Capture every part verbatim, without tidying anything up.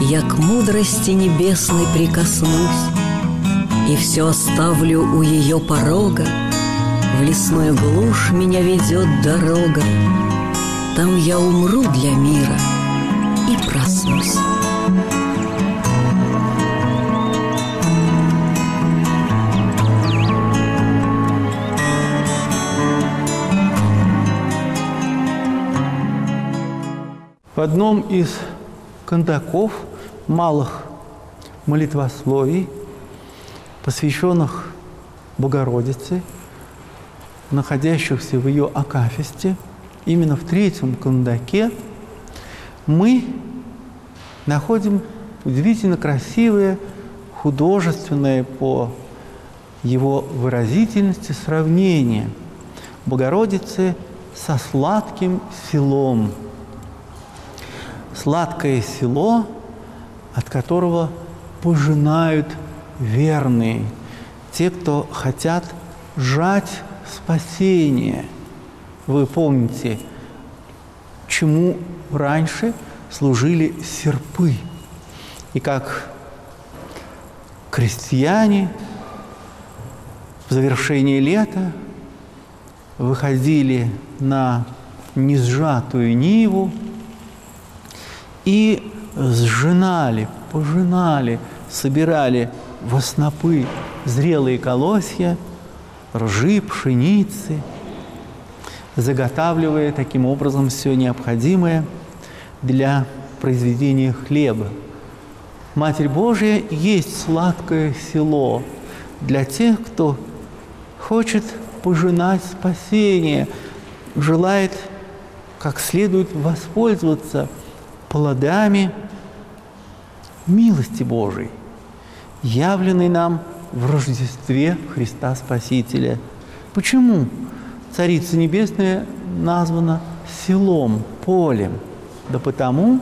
я к мудрости небесной прикоснусь и все оставлю у ее порога. В лесную глушь меня ведет дорога, там я умру для мира и проснусь. В одном из кандаков, малых молитвословий, посвященных Богородице, находящихся в ее акафисте, именно в третьем кандаке, мы находим удивительно красивое, художественное по его выразительности сравнение Богородицы со сладким селом. Сладкое село, от которого пожинают верные, те, кто хотят жать спасение. Вы помните, чему раньше служили серпы, и как крестьяне в завершении лета выходили на несжатую ниву и сжинали, пожинали, собирали во снопы зрелые колосья, ржи, пшеницы, заготавливая таким образом все необходимое для произведения хлеба. Матерь Божия есть сладкое село для тех, кто хочет пожинать спасение, желает как следует воспользоваться плодами милости Божией, явленной нам в Рождестве Христа Спасителя. Почему Царица Небесная названа селом, полем? Да потому,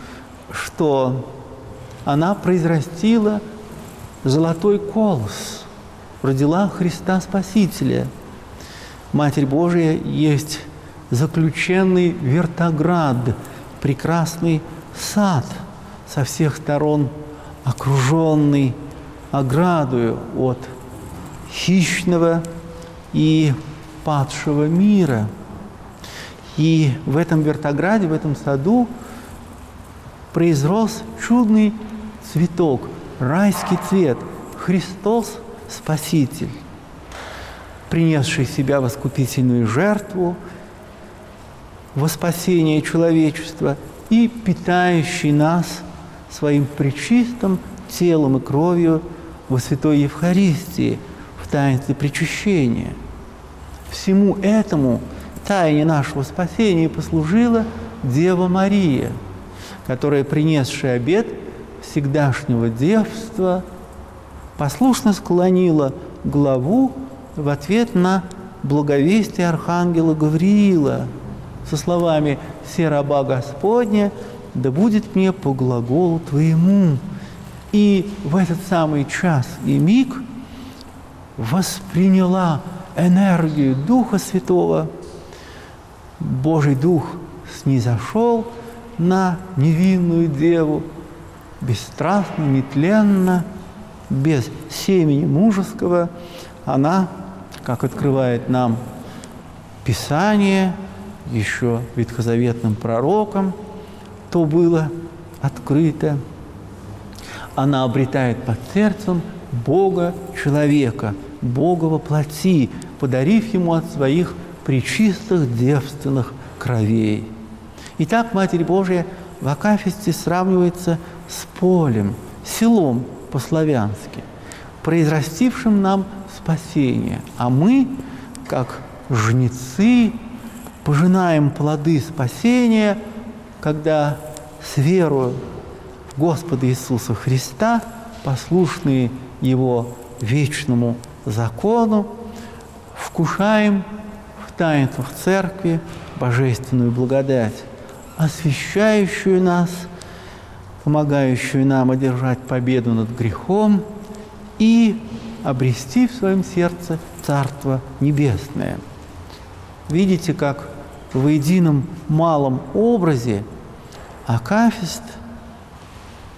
что она произрастила золотой колос, родила Христа Спасителя. Матерь Божия есть заключенный вертоград, прекрасный сад, со всех сторон окруженный оградою от хищного и падшего мира. И в этом вертограде, в этом саду произрос чудный цветок, райский цвет, Христос Спаситель, принесший себя в искупительную жертву во спасение человечества и питающий нас своим пречистым телом и кровью во святой Евхаристии, в таинстве причащения. Всему этому тайне нашего спасения послужила Дева Мария, которая, принесшая обет всегдашнего девства, послушно склонила главу в ответ на благовестие архангела Гавриила со словами «Се раба Господня, да будет мне по глаголу Твоему». И в этот самый час и миг восприняла энергию Духа Святого. Божий Дух снизошел на невинную Деву, бесстрастно, нетленно, без семени мужеского. Она, как открывает нам Писание, еще ветхозаветным пророком, то было открыто. Она обретает под сердцем Бога человека, Бога во плоти, подарив ему от своих пречистых девственных кровей. Итак, Матерь Божия в акафисте сравнивается с полем, селом по-славянски, произрастившим нам спасение. А мы, как жнецы, пожинаем плоды спасения, когда с верою в Господа Иисуса Христа, послушные Его вечному закону, вкушаем в таинствах Церкви божественную благодать, освящающую нас, помогающую нам одержать победу над грехом и обрести в своем сердце Царство Небесное. Видите, как в едином малом образе акафист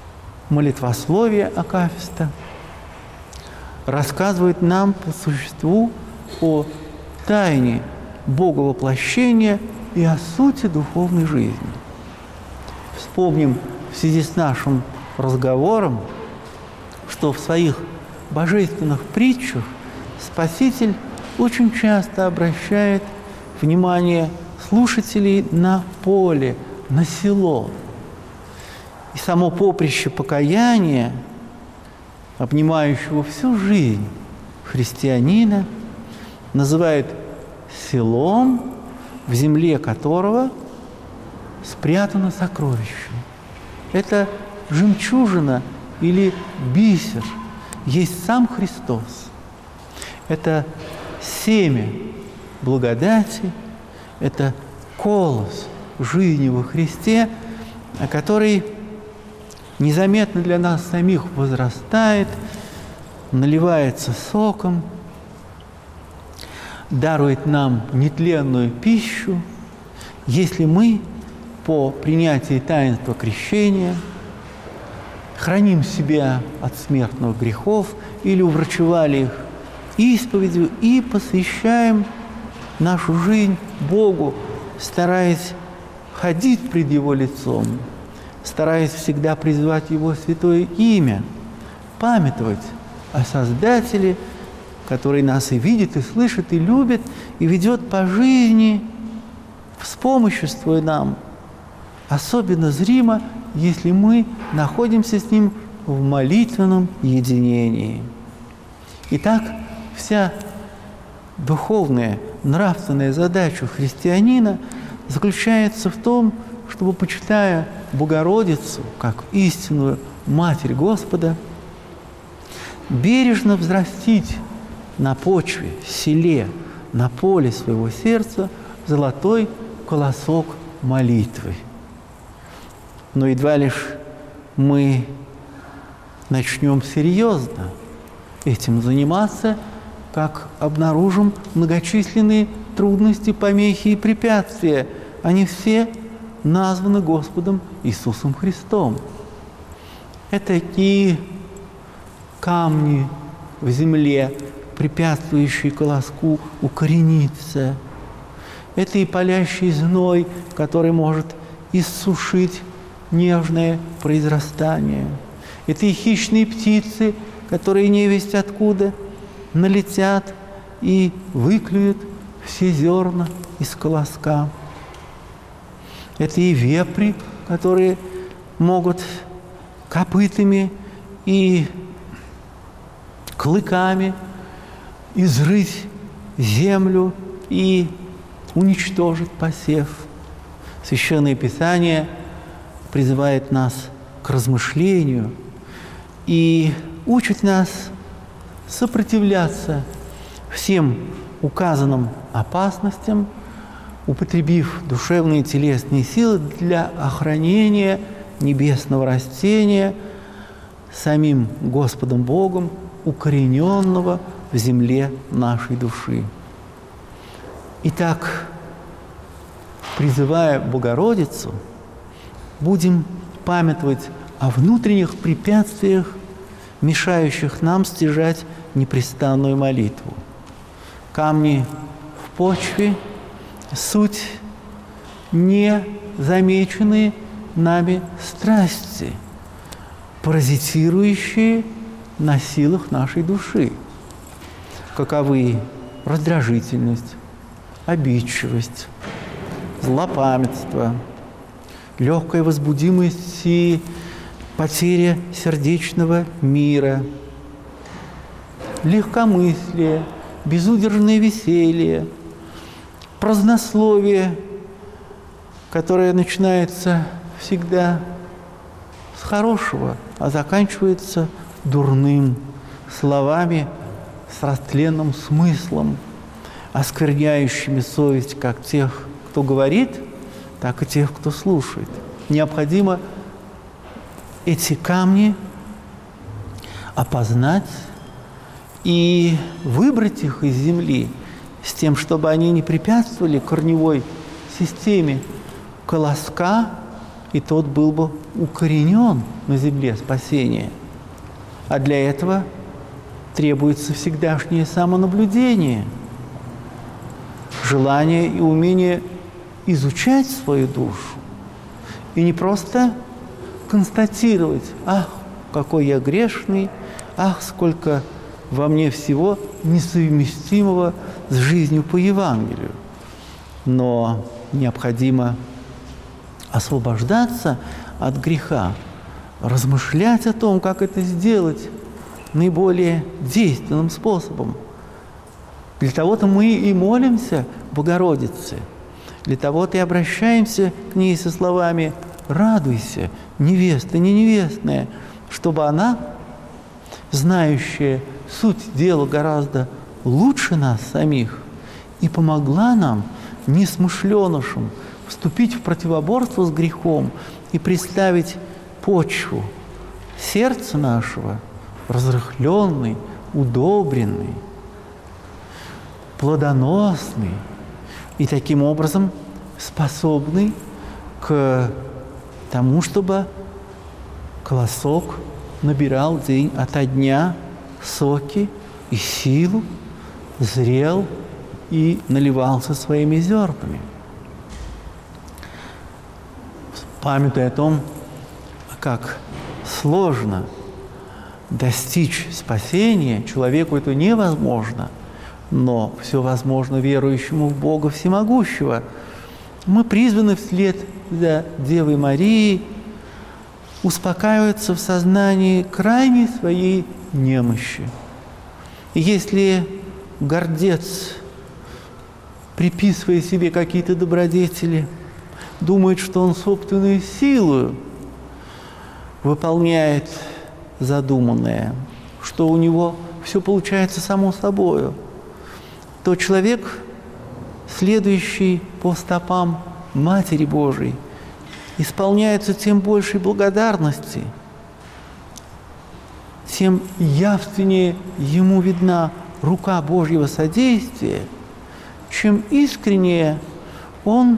молитвословие акафиста рассказывает нам по существу о тайне Боговоплощения и о сути духовной жизни. Вспомним в связи с нашим разговором, что в своих божественных притчах Спаситель очень часто обращает внимание слушателей на поле, на село. И само поприще покаяния, обнимающего всю жизнь христианина, называют селом, в земле которого спрятано сокровище. Это жемчужина или бисер, есть сам Христос. Это семя благодати, это колос жизни во Христе, который незаметно для нас самих возрастает, наливается соком, дарует нам нетленную пищу, если мы по принятии таинства крещения храним себя от смертных грехов или уврачевали их исповедью и посвящаем нашу жизнь Богу, стараясь ходить пред Его лицом, стараясь всегда призывать Его святое имя, памятовать о Создателе, который нас и видит, и слышит, и любит, и ведет по жизни, вспомоществуя нам, особенно зримо, если мы находимся с Ним в молитвенном единении. Итак, вся духовная, нравственная задача христианина заключается в том, чтобы, почитая Богородицу как истинную Матерь Господа, бережно взрастить на почве, селе, на поле своего сердца золотой колосок молитвы. Но едва лишь мы начнем серьезно этим заниматься, как обнаружим многочисленные трудности, помехи и препятствия. Они все названы Господом Иисусом Христом. Это такие камни в земле, препятствующие колоску укорениться. Это и палящий зной, который может иссушить нежное произрастание. Это и хищные птицы, которые невесть откуда налетят и выклюют все зерна из колоска. Это и вепри, которые могут копытами и клыками изрыть землю и уничтожить посев. Священное Писание призывает нас к размышлению и учит нас сопротивляться всем указанным опасностям, употребив душевные и телесные силы для охранения небесного растения самим Господом Богом, укорененного в земле нашей души. Итак, призывая Богородицу, будем памятовать о внутренних препятствиях, мешающих нам стяжать непрестанную молитву. Камни в почве – суть незамеченные нами страсти, паразитирующие на силах нашей души. Каковы раздражительность, обидчивость, злопамятство, легкая возбудимость и потеря сердечного мира, легкомыслие, безудержное веселье, празднословие, которое начинается всегда с хорошего, а заканчивается дурным, словами с растленным смыслом, оскверняющими совесть как тех, кто говорит, так и тех, кто слушает. Необходимо эти камни опознать и выбрать их из земли с тем, чтобы они не препятствовали корневой системе колоска и тот был бы укоренен на земле спасения. А для этого требуется всегдашнее самонаблюдение, желание и умение изучать свою душу. И не просто констатировать: ах, какой я грешный, ах, сколько во мне всего несовместимого с жизнью по Евангелию. Но необходимо освобождаться от греха, размышлять о том, как это сделать наиболее действенным способом. Для того-то мы и молимся Богородице, для того-то и обращаемся к ней со словами: «Радуйся, невеста, не невестная», чтобы она, знающая суть дела гораздо лучше нас самих, и помогла нам, несмышленышам, вступить в противоборство с грехом и представить почву сердца нашего разрыхленной, удобренной, плодоносный и таким образом способный к тому, чтобы колосок набирал день ото дня соки и силу, зрел и наливался своими зернами. Памятуя о том, как сложно достичь спасения, человеку это невозможно, но все возможно верующему в Бога Всемогущего, мы призваны вслед за Девой Марией успокаиваться в сознании крайней своей немощи. И если гордец, приписывая себе какие-то добродетели, думает, что он собственной силой выполняет задуманное, что у него все получается само собою, то человек, следующий по стопам Матери Божией, исполняется тем большей благодарности, тем явственнее ему видна рука Божьего содействия, чем искреннее он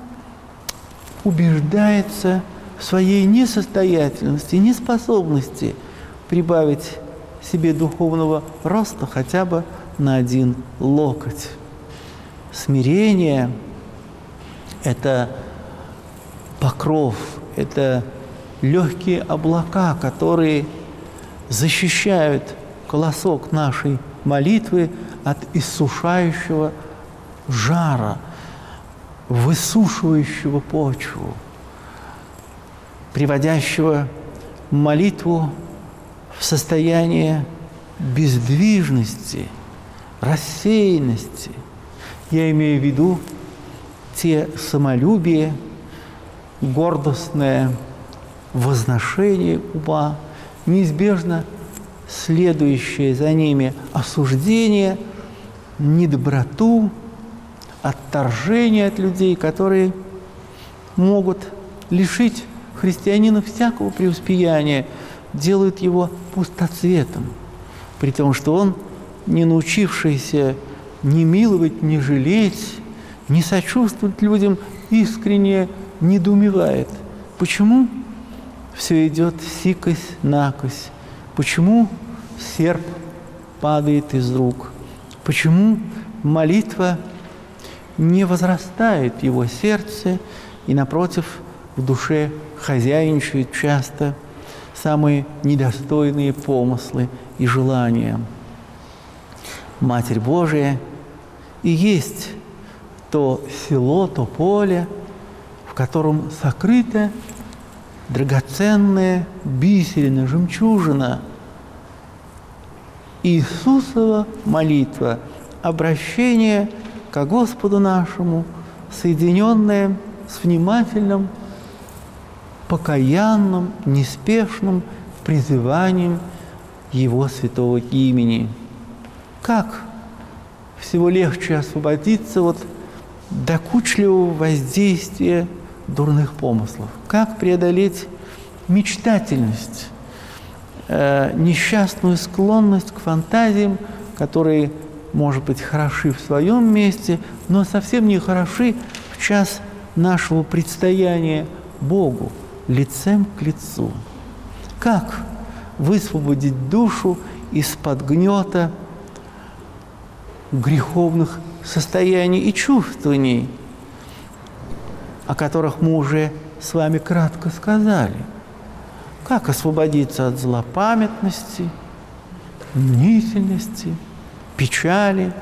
убеждается в своей несостоятельности, неспособности прибавить себе духовного роста хотя бы на один локоть. Смирение – это покров, это легкие облака, которые защищают колосок нашей молитвы от иссушающего жара, высушивающего почву, приводящего молитву в состояние бездвижности, рассеянности. Я имею в виду те самолюбие, гордостное возношение ума, неизбежно следующее за ними осуждение, недоброту, отторжение от людей, которые могут лишить христианина всякого преуспеяния, делают его пустоцветом, при том, что он, не научившийся ни миловать, ни жалеть, ни сочувствовать людям, искренне недоумевает, почему все идет сикось-накось, почему серп падает из рук, почему молитва не возрастает в его сердце, и, напротив, в душе хозяйничают часто самые недостойные помыслы и желания. Матерь Божия и есть то село, то поле, в котором сокрыта драгоценная бисерина, жемчужина. Иисусова молитва, обращение ко Господу нашему, соединенное с внимательным, покаянным, неспешным призыванием Его святого имени. Как всего легче освободиться от докучливого воздействия дурных помыслов? Как преодолеть мечтательность, э, несчастную склонность к фантазиям, которые, может быть, хороши в своем месте, но совсем не хороши в час нашего предстояния Богу? лицем к лицу. Как высвободить душу из-под гнета греховных состояний и чувствований, о которых мы уже с вами кратко сказали. Как освободиться от злопамятности, мнительности, печали?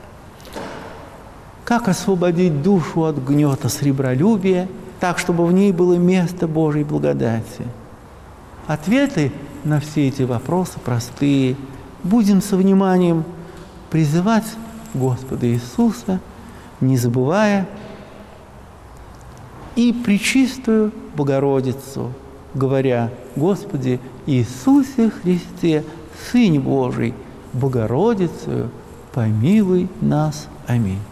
Как освободить душу от гнета сребролюбия, так, чтобы в ней было место Божьей благодати? Ответы на все эти вопросы простые. Будем со вниманием призывать Господа Иисуса, не забывая и пречистую Богородицу, говоря: Господи Иисусе Христе, Сыне Божий, Богородицею, помилуй нас. Аминь.